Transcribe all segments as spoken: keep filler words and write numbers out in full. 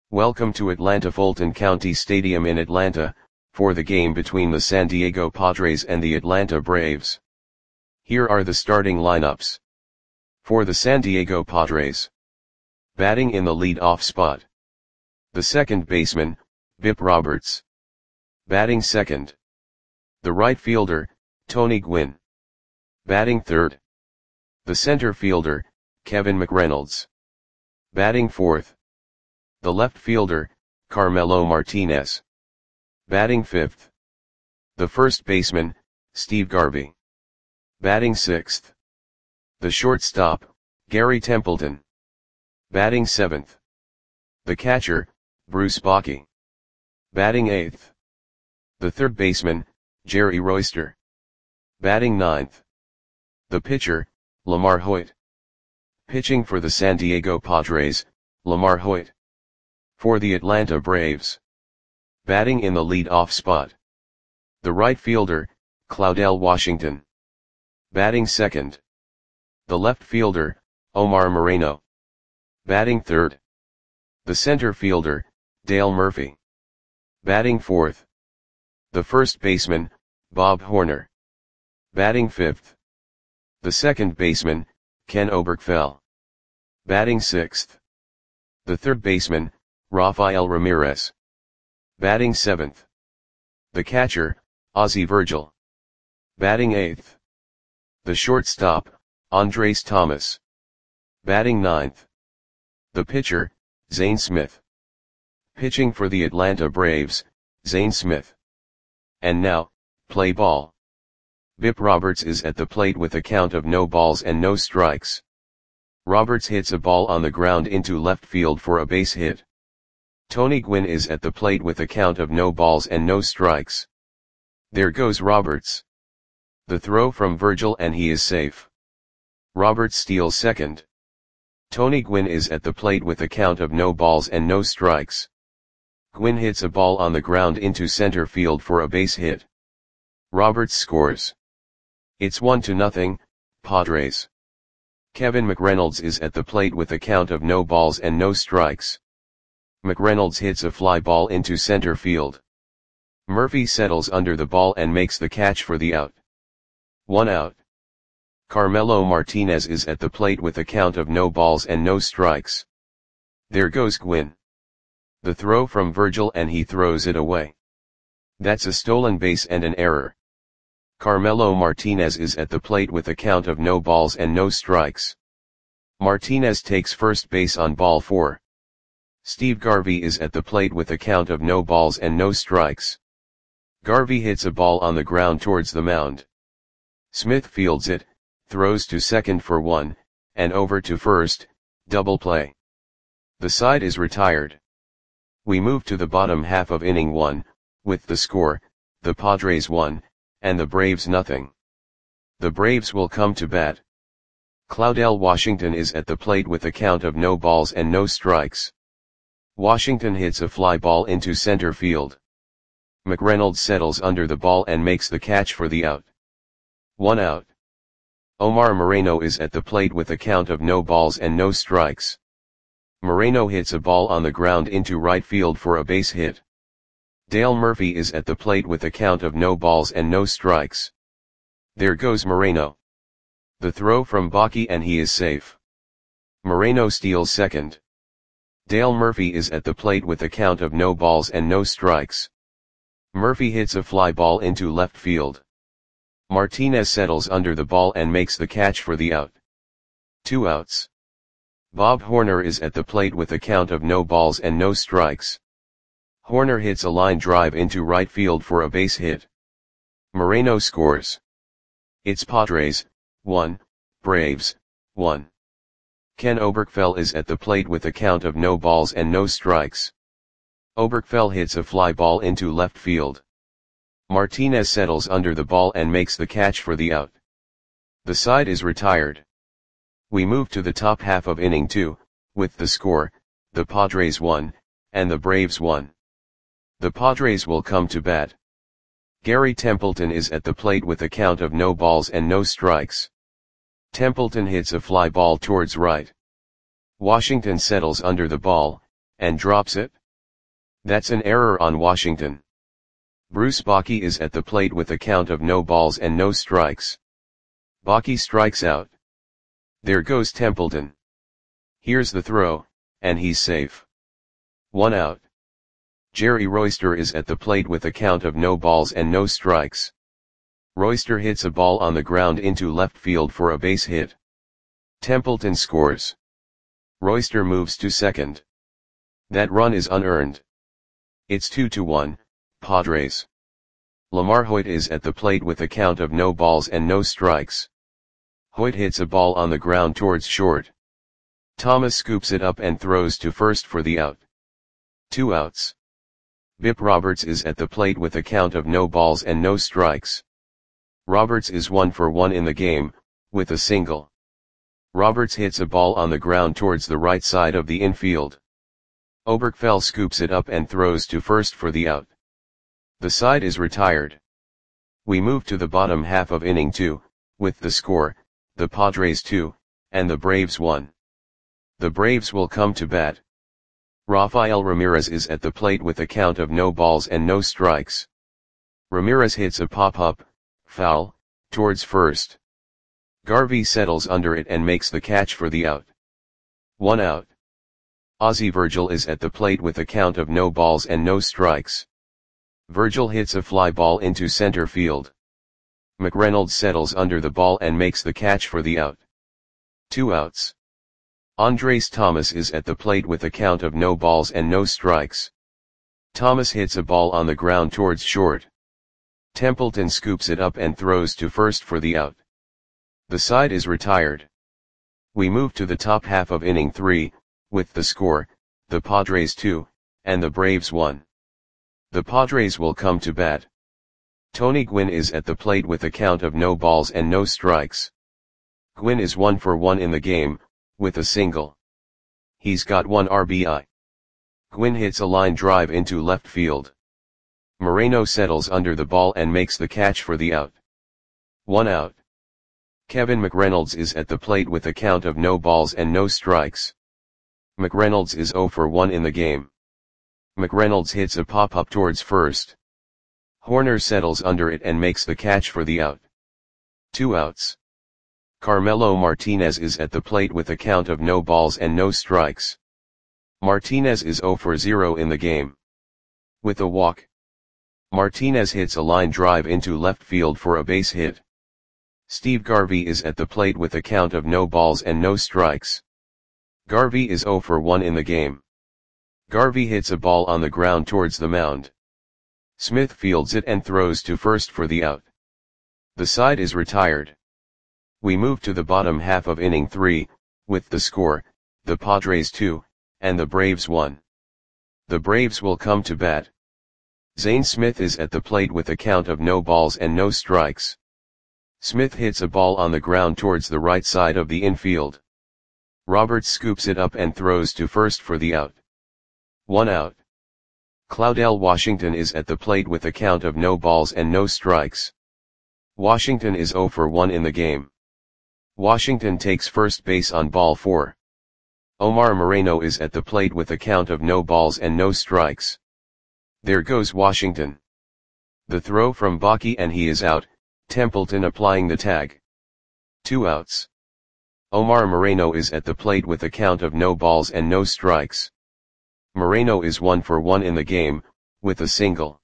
Welcome to Atlanta Fulton County Stadium in Atlanta, for the game between the San Diego Padres and the Atlanta Braves. Here are the starting lineups. For the San Diego Padres. Batting in the lead-off spot. The second baseman, Bip Roberts. Batting second. The right fielder, Tony Gwynn. Batting third. The center fielder, Kevin McReynolds. Batting fourth. The left fielder, Carmelo Martinez. Batting fifth. The first baseman, Steve Garvey. Batting sixth. The shortstop, Gary Templeton. Batting seventh. The catcher, Bruce Bochy. Batting eighth. The third baseman, Jerry Royster. Batting ninth. The pitcher, Lamar Hoyt. Pitching for the San Diego Padres, Lamar Hoyt. For the Atlanta Braves. Batting in the lead-off spot. The right fielder, Claudell Washington. Batting second. The left fielder, Omar Moreno. Batting third. The center fielder, Dale Murphy. Batting fourth. The first baseman, Bob Horner. Batting fifth. The second baseman, Ken Oberkfell. Batting sixth. The third baseman, Rafael Ramirez. Batting seventh. The catcher, Ozzie Virgil. Batting eighth. The shortstop, Andres Thomas. Batting ninth. The pitcher, Zane Smith. Pitching for the Atlanta Braves, Zane Smith. And now, play ball. Bip Roberts is at the plate with a count of no balls and no strikes. Roberts hits a ball on the ground into left field for a base hit. Tony Gwynn is at the plate with a count of no balls and no strikes. There goes Roberts. The throw from Virgil and he is safe. Roberts steals second. Tony Gwynn is at the plate with a count of no balls and no strikes. Gwynn hits a ball on the ground into center field for a base hit. Roberts scores. It's one to nothing, Padres. Kevin McReynolds is at the plate with a count of no balls and no strikes. McReynolds hits a fly ball into center field. Murphy settles under the ball and makes the catch for the out. One out. Carmelo Martinez is at the plate with a count of no balls and no strikes. There goes Gwynn. The throw from Virgil and he throws it away. That's a stolen base and an error. Carmelo Martinez is at the plate with a count of no balls and no strikes. Martinez takes first base on ball four. Steve Garvey is at the plate with a count of no balls and no strikes. Garvey hits a ball on the ground towards the mound. Smith fields it, throws to second for one, and over to first, double play. The side is retired. We move to the bottom half of inning one, with the score, the Padres one, and the Braves nothing. The Braves will come to bat. Claudell Washington is at the plate with a count of no balls and no strikes. Washington hits a fly ball into center field. McReynolds settles under the ball and makes the catch for the out. One out. Omar Moreno is at the plate with a count of no balls and no strikes. Moreno hits a ball on the ground into right field for a base hit. Dale Murphy is at the plate with a count of no balls and no strikes. There goes Moreno. The throw from Bochy and he is safe. Moreno steals second. Dale Murphy is at the plate with a count of no balls and no strikes. Murphy hits a fly ball into left field. Martinez settles under the ball and makes the catch for the out. Two outs. Bob Horner is at the plate with a count of no balls and no strikes. Horner hits a line drive into right field for a base hit. Moreno scores. It's Padres, one, Braves, one. Ken Oberkfell is at the plate with a count of no balls and no strikes. Oberkfell hits a fly ball into left field. Martinez settles under the ball and makes the catch for the out. The side is retired. We move to the top half of inning two, with the score, the Padres one, and the Braves one. The Padres will come to bat. Gary Templeton is at the plate with a count of no balls and no strikes. Templeton hits a fly ball towards right. Washington settles under the ball, and drops it. That's an error on Washington. Bruce Bochy is at the plate with a count of no balls and no strikes. Bochy strikes out. There goes Templeton. Here's the throw, and he's safe. One out. Jerry Royster is at the plate with a count of no balls and no strikes. Royster hits a ball on the ground into left field for a base hit. Templeton scores. Royster moves to second. That run is unearned. It's two to one, Padres. Lamar Hoyt is at the plate with a count of no balls and no strikes. Hoyt hits a ball on the ground towards short. Thomas scoops it up and throws to first for the out. Two outs. Bip Roberts is at the plate with a count of no balls and no strikes. Roberts is one for one in the game, with a single. Roberts hits a ball on the ground towards the right side of the infield. Oberkfell scoops it up and throws to first for the out. The side is retired. We move to the bottom half of inning two, with the score, the Padres two, and the Braves one. The Braves will come to bat. Rafael Ramirez is at the plate with a count of no balls and no strikes. Ramirez hits a pop-up, foul, towards first. Garvey settles under it and makes the catch for the out. One out. Ozzie Virgil is at the plate with a count of no balls and no strikes. Virgil hits a fly ball into center field. McReynolds settles under the ball and makes the catch for the out. Two outs. Andres Thomas is at the plate with a count of no balls and no strikes. Thomas hits a ball on the ground towards short. Templeton scoops it up and throws to first for the out. The side is retired. We move to the top half of inning three, with the score, the Padres two, and the Braves one. The Padres will come to bat. Tony Gwynn is at the plate with a count of no balls and no strikes. Gwynn is one for one in the game, with a single. He's got one R B I. Gwynn hits a line drive into left field. Moreno settles under the ball and makes the catch for the out. One out. Kevin McReynolds is at the plate with a count of no balls and no strikes. McReynolds is zero for one in the game. McReynolds hits a pop-up towards first. Horner settles under it and makes the catch for the out. Two outs. Carmelo Martinez is at the plate with a count of no balls and no strikes. Martinez is zero for zero in the game. With a walk. Martinez hits a line drive into left field for a base hit. Steve Garvey is at the plate with a count of no balls and no strikes. Garvey is zero for one in the game. Garvey hits a ball on the ground towards the mound. Smith fields it and throws to first for the out. The side is retired. We move to the bottom half of inning three, with the score, the Padres two, and the Braves one. The Braves will come to bat. Zane Smith is at the plate with a count of no balls and no strikes. Smith hits a ball on the ground towards the right side of the infield. Roberts scoops it up and throws to first for the out. One out. Claudell Washington is at the plate with a count of no balls and no strikes. Washington is zero for one in the game. Washington takes first base on ball four. Omar Moreno is at the plate with a count of no balls and no strikes. There goes Washington. The throw from Bochy and he is out, Templeton applying the tag. Two outs. Omar Moreno is at the plate with a count of no balls and no strikes. Moreno is one for one in the game, with a single.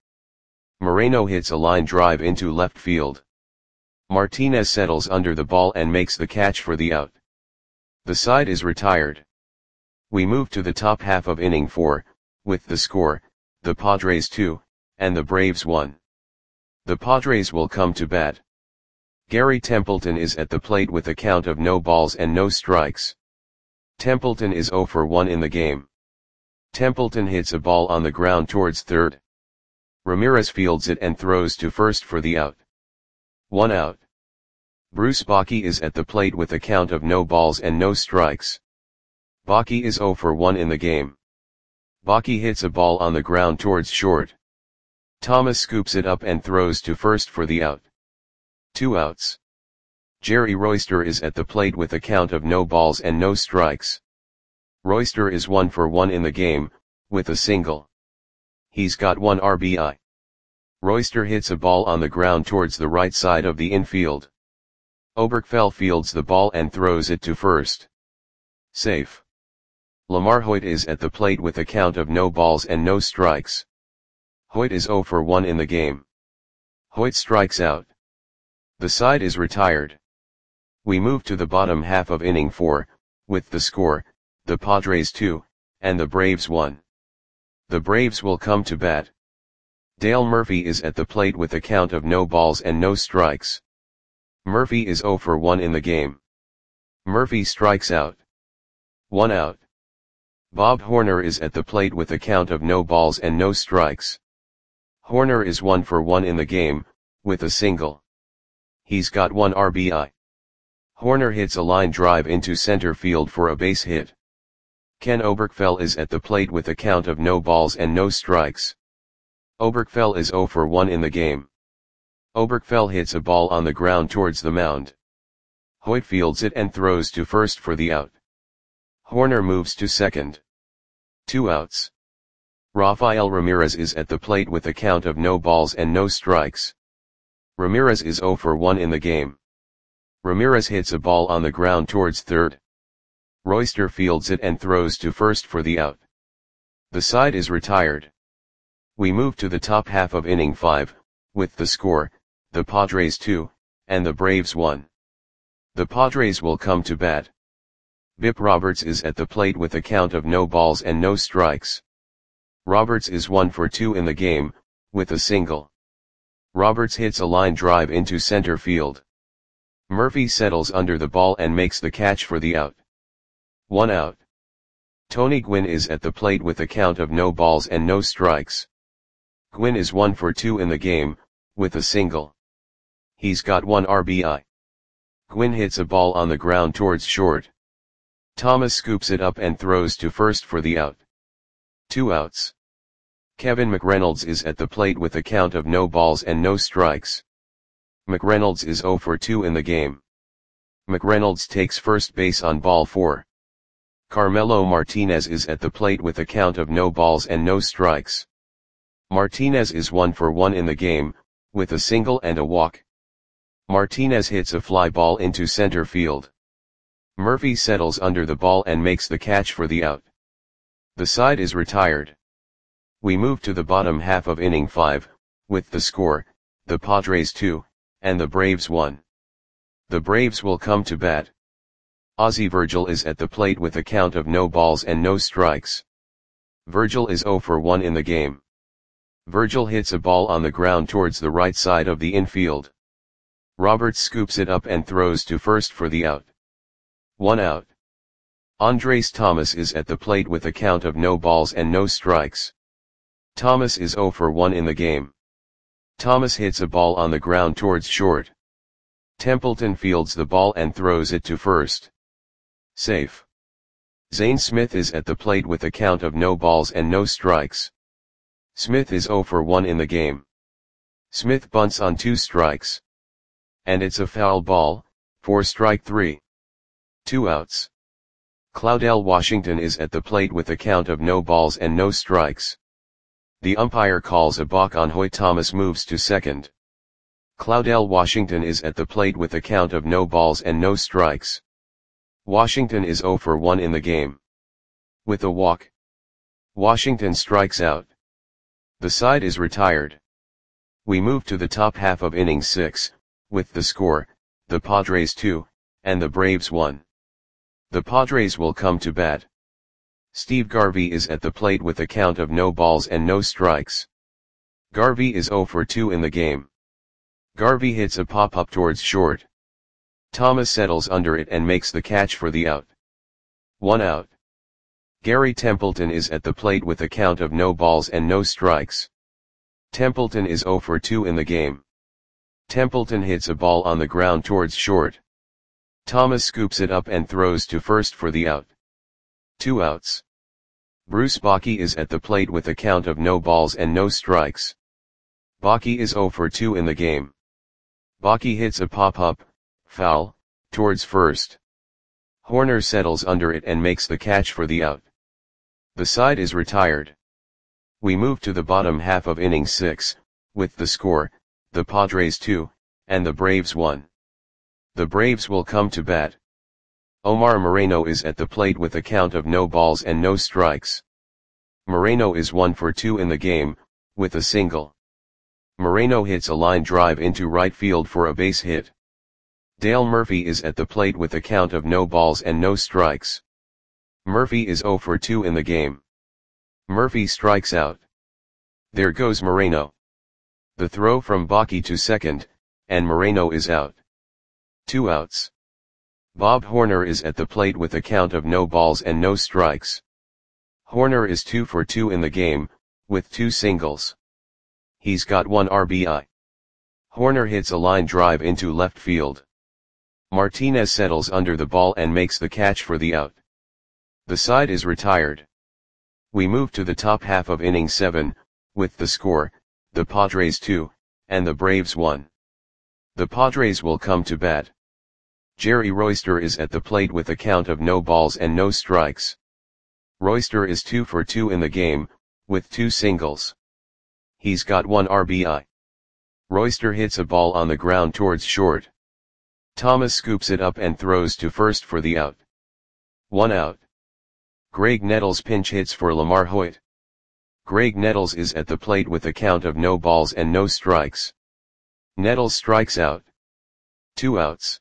Moreno hits a line drive into left field. Martinez settles under the ball and makes the catch for the out. The side is retired. We move to the top half of inning four, with the score, the Padres two, and the Braves one. The Padres will come to bat. Gary Templeton is at the plate with a count of no balls and no strikes. Templeton is zero for one in the game. Templeton hits a ball on the ground towards third. Ramirez fields it and throws to first for the out. One out. Bruce Bochy is at the plate with a count of no balls and no strikes. Bochy is zero for one in the game. Bochy hits a ball on the ground towards short. Thomas scoops it up and throws to first for the out. Two outs. Jerry Royster is at the plate with a count of no balls and no strikes. Royster is one for one in the game, with a single. He's got one R B I. Royster hits a ball on the ground towards the right side of the infield. Oberkfell fields the ball and throws it to first. Safe. Lamar Hoyt is at the plate with a count of no balls and no strikes. Hoyt is zero for one in the game. Hoyt strikes out. The side is retired. We move to the bottom half of inning four, with the score, the Padres two, and the Braves one. The Braves will come to bat. Dale Murphy is at the plate with a count of no balls and no strikes. Murphy is zero for one in the game. Murphy strikes out. One out. Bob Horner is at the plate with a count of no balls and no strikes. Horner is one for one in the game, with a single. He's got one R B I. Horner hits a line drive into center field for a base hit. Ken Oberkfell is at the plate with a count of no balls and no strikes. Oberkfell is zero for one in the game. Oberkfell hits a ball on the ground towards the mound. Hoyt fields it and throws to first for the out. Horner moves to second. Two outs. Rafael Ramirez is at the plate with a count of no balls and no strikes. Ramirez is zero for one in the game. Ramirez hits a ball on the ground towards third. Royster fields it and throws to first for the out. The side is retired. We move to the top half of inning five, with the score, the Padres two, and the Braves one. The Padres will come to bat. Bip Roberts is at the plate with a count of no balls and no strikes. Roberts is one for two in the game, with a single. Roberts hits a line drive into center field. Murphy settles under the ball and makes the catch for the out. One out. Tony Gwynn is at the plate with a count of no balls and no strikes. Gwynn is one for two in the game, with a single. He's got one R B I. Gwynn hits a ball on the ground towards short. Thomas scoops it up and throws to first for the out. Two outs. Kevin McReynolds is at the plate with a count of no balls and no strikes. McReynolds is zero for two in the game. McReynolds takes first base on ball four. Carmelo Martinez is at the plate with a count of no balls and no strikes. Martinez is one for one in the game, with a single and a walk. Martinez hits a fly ball into center field. Murphy settles under the ball and makes the catch for the out. The side is retired. We move to the bottom half of inning five, with the score, the Padres two, and the Braves one. The Braves will come to bat. Ozzie Virgil is at the plate with a count of no balls and no strikes. Virgil is zero for one in the game. Virgil hits a ball on the ground towards the right side of the infield. Roberts scoops it up and throws to first for the out. One out. Andres Thomas is at the plate with a count of no balls and no strikes. Thomas is zero for one in the game. Thomas hits a ball on the ground towards short. Templeton fields the ball and throws it to first. Safe. Zane Smith is at the plate with a count of no balls and no strikes. Smith is zero for one in the game. Smith bunts on two strikes. And it's a foul ball, for strike three. Two outs. Claudel Washington is at the plate with a count of no balls and no strikes. The umpire calls a balk on Hoyt. Thomas moves to second. Claudel Washington is at the plate with a count of no balls and no strikes. Washington is zero for one in the game. With a walk, Washington strikes out. The side is retired. We move to the top half of inning six, with the score, the Padres two, and the Braves one. The Padres will come to bat. Steve Garvey is at the plate with a count of no balls and no strikes. Garvey is zero for two in the game. Garvey hits a pop-up towards short. Thomas settles under it and makes the catch for the out. One out. Gary Templeton is at the plate with a count of no balls and no strikes. Templeton is zero for two in the game. Templeton hits a ball on the ground towards short. Thomas scoops it up and throws to first for the out. Two outs. Bruce Bochy is at the plate with a count of no balls and no strikes. Bochy is zero for two in the game. Bochy hits a pop-up, foul, towards first. Horner settles under it and makes the catch for the out. The side is retired. We move to the bottom half of inning six, with the score, the Padres two, and the Braves one. The Braves will come to bat. Omar Moreno is at the plate with a count of no balls and no strikes. Moreno is one for two in the game, with a single. Moreno hits a line drive into right field for a base hit. Dale Murphy is at the plate with a count of no balls and no strikes. Murphy is zero for two in the game. Murphy strikes out. There goes Moreno. The throw from Baki to second, and Moreno is out. Two outs. Bob Horner is at the plate with a count of no balls and no strikes. Horner is two for two in the game, with two singles. He's got one R B I. Horner hits a line drive into left field. Martinez settles under the ball and makes the catch for the out. The side is retired. We move to the top half of inning seven, with the score, the Padres two, and the Braves one. The Padres will come to bat. Jerry Royster is at the plate with a count of no balls and no strikes. Royster is two for two in the game, with two singles. He's got one R B I. Royster hits a ball on the ground towards short. Thomas scoops it up and throws to first for the out. One out. Greg Nettles pinch hits for Lamar Hoyt. Greg Nettles is at the plate with a count of no balls and no strikes. Nettles strikes out. Two outs.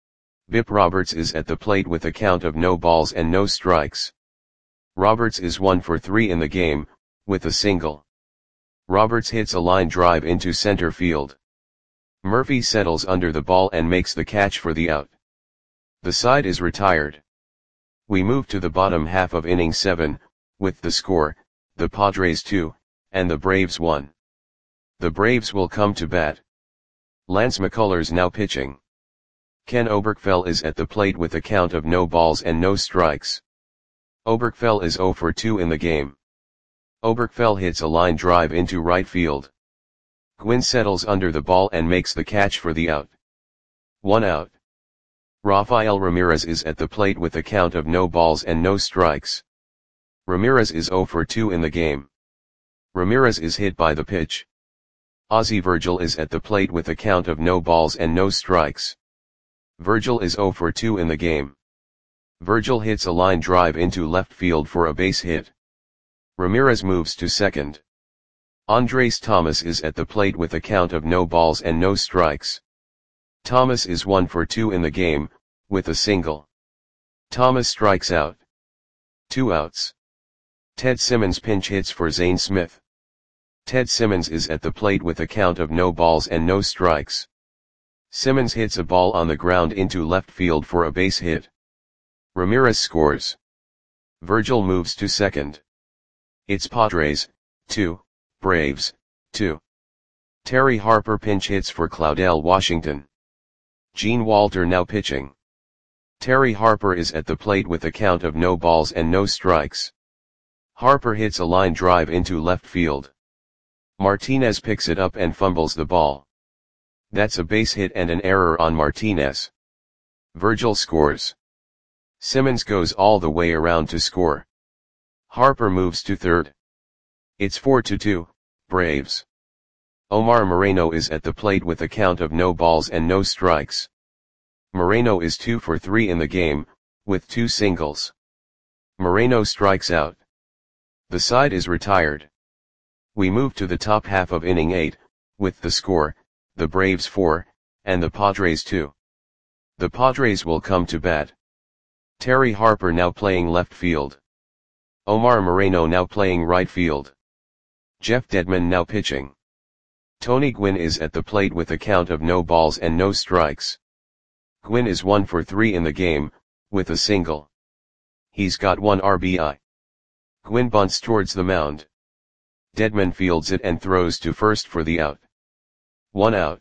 Bip Roberts is at the plate with a count of no balls and no strikes. Roberts is one for three in the game, with a single. Roberts hits a line drive into center field. Murphy settles under the ball and makes the catch for the out. The side is retired. We move to the bottom half of inning seven, with the score, the Padres two, and the Braves one. The Braves will come to bat. Lance McCullers now pitching. Ken Oberkfell is at the plate with a count of no balls and no strikes. Oberkfell is zero for two in the game. Oberkfell hits a line drive into right field. Gwynn settles under the ball and makes the catch for the out. One out. Rafael Ramirez is at the plate with a count of no balls and no strikes. Ramirez is zero for two in the game. Ramirez is hit by the pitch. Ozzie Virgil is at the plate with a count of no balls and no strikes. Virgil is zero for two in the game. Virgil hits a line drive into left field for a base hit. Ramirez moves to second. Andres Thomas is at the plate with a count of no balls and no strikes. Thomas is one for two in the game, with a single. Thomas strikes out. Two outs. Ted Simmons pinch hits for Zane Smith. Ted Simmons is at the plate with a count of no balls and no strikes. Simmons hits a ball on the ground into left field for a base hit. Ramirez scores. Virgil moves to second. It's Padres, two, Braves, two. Terry Harper pinch hits for Claudell Washington. Gene Walter now pitching. Terry Harper is at the plate with a count of no balls and no strikes. Harper hits a line drive into left field. Martinez picks it up and fumbles the ball. That's a base hit and an error on Martinez. Virgil scores. Simmons goes all the way around to score. Harper moves to third. It's four to two, Braves. Omar Moreno is at the plate with a count of no balls and no strikes. Moreno is two for three in the game, with two singles. Moreno strikes out. The side is retired. We move to the top half of inning eight, with the score, the Braves four, and the Padres two. The Padres will come to bat. Terry Harper now playing left field. Omar Moreno now playing right field. Jeff Dedman now pitching. Tony Gwynn is at the plate with a count of no balls and no strikes. Gwynn is one for three in the game, with a single. He's got one R B I. Gwynn bunts towards the mound. Dedman fields it and throws to first for the out. One out.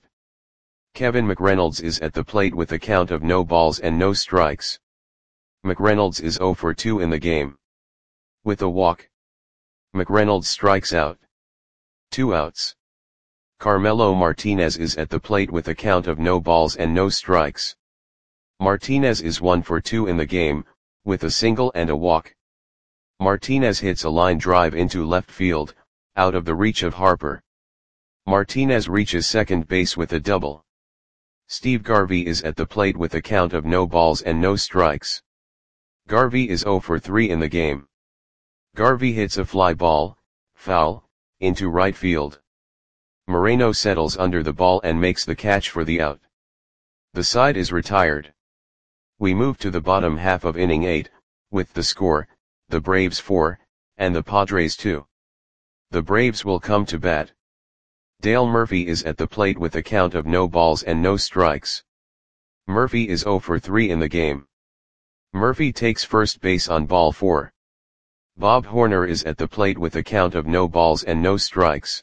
Kevin McReynolds is at the plate with a count of no balls and no strikes. McReynolds is zero for two in the game. With a walk. McReynolds strikes out. Two outs. Carmelo Martinez is at the plate with a count of no balls and no strikes. Martinez is one for two in the game, with a single and a walk. Martinez hits a line drive into left field, out of the reach of Harper. Martinez reaches second base with a double. Steve Garvey is at the plate with a count of no balls and no strikes. Garvey is zero for three in the game. Garvey hits a fly ball, foul, into right field. Moreno settles under the ball and makes the catch for the out. The side is retired. We move to the bottom half of inning eight, with the score, the Braves four, and the Padres two. The Braves will come to bat. Dale Murphy is at the plate with a count of no balls and no strikes. Murphy is zero for three in the game. Murphy takes first base on ball four. Bob Horner is at the plate with a count of no balls and no strikes.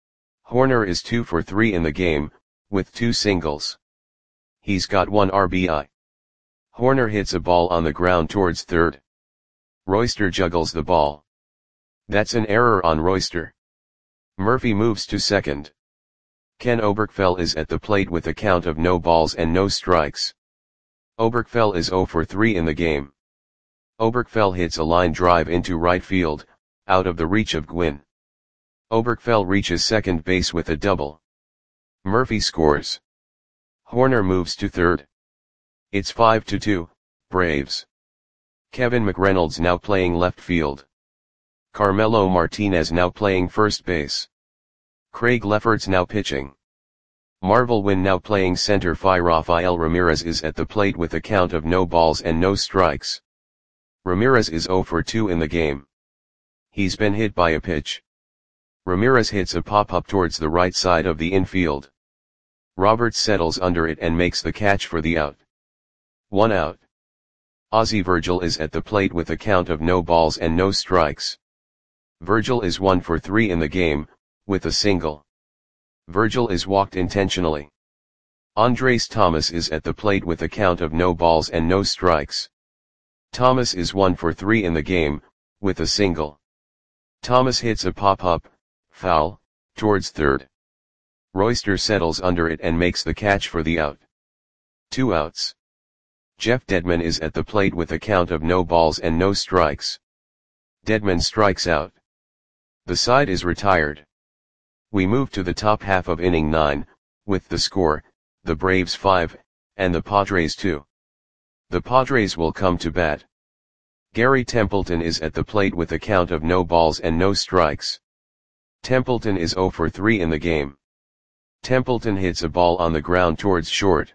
Horner is two for three in the game, with two singles. He's got one R B I. Horner hits a ball on the ground towards third. Royster juggles the ball. That's an error on Royster. Murphy moves to second. Ken Oberkfell is at the plate with a count of no balls and no strikes. Oberkfell is zero for three in the game. Oberkfell hits a line drive into right field, out of the reach of Gwynn. Oberkfell reaches second base with a double. Murphy scores. Horner moves to third. It's five to two, Braves. Kevin McReynolds now playing left field. Carmelo Martinez now playing first base. Craig Lefferts now pitching. Marvel Wynn now playing center. Rafael Ramirez is at the plate with a count of no balls and no strikes. Ramirez is zero for two in the game. He's been hit by a pitch. Ramirez hits a pop-up towards the right side of the infield. Roberts settles under it and makes the catch for the out. One out. Ozzie Virgil is at the plate with a count of no balls and no strikes. Virgil is one for three in the game, with a single. Virgil is walked intentionally. Andres Thomas is at the plate with a count of no balls and no strikes. Thomas is one for three in the game, with a single. Thomas hits a pop-up, foul, towards third. Royster settles under it and makes the catch for the out. Two outs. Jeff Dedman is at the plate with a count of no balls and no strikes. Dedman strikes out. The side is retired. We move to the top half of inning nine, with the score, the Braves five, and the Padres two. The Padres will come to bat. Gary Templeton is at the plate with a count of no balls and no strikes. Templeton is zero for three in the game. Templeton hits a ball on the ground towards short.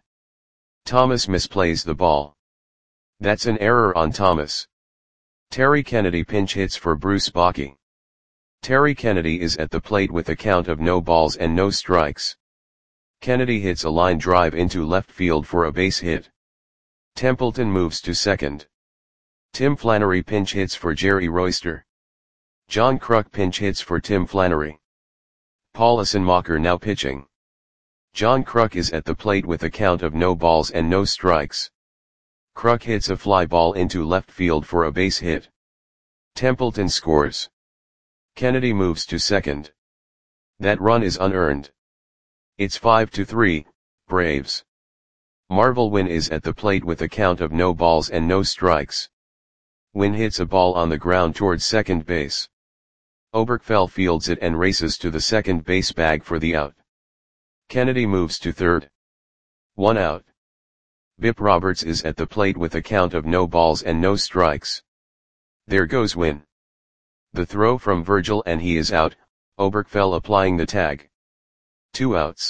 Thomas misplays the ball. That's an error on Thomas. Terry Kennedy pinch hits for Bruce Bochy. Terry Kennedy is at the plate with a count of no balls and no strikes. Kennedy hits a line drive into left field for a base hit. Templeton moves to second. Tim Flannery pinch hits for Jerry Royster. John Kruk pinch hits for Tim Flannery. Paul Assenmacher now pitching. John Kruk is at the plate with a count of no balls and no strikes. Kruk hits a fly ball into left field for a base hit. Templeton scores. Kennedy moves to second. That run is unearned. It's five to three, Braves. Marvel Wynn is at the plate with a count of no balls and no strikes. Wynn hits a ball on the ground towards second base. Oberkfell fields it and races to the second base bag for the out. Kennedy moves to third. One out. Bip Roberts is at the plate with a count of no balls and no strikes. There goes Wynn. The throw from Virgil and he is out, Oberkfell applying the tag. Two outs.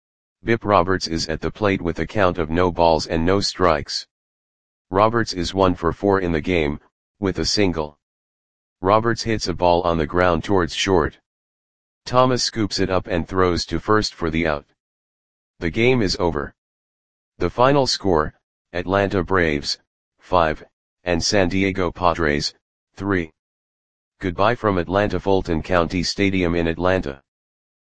Bip Roberts is at the plate with a count of no balls and no strikes. Roberts is one for four in the game, with a single. Roberts hits a ball on the ground towards short. Thomas scoops it up and throws to first for the out. The game is over. The final score, Atlanta Braves, five, and San Diego Padres, three. Goodbye from Atlanta Fulton County Stadium in Atlanta.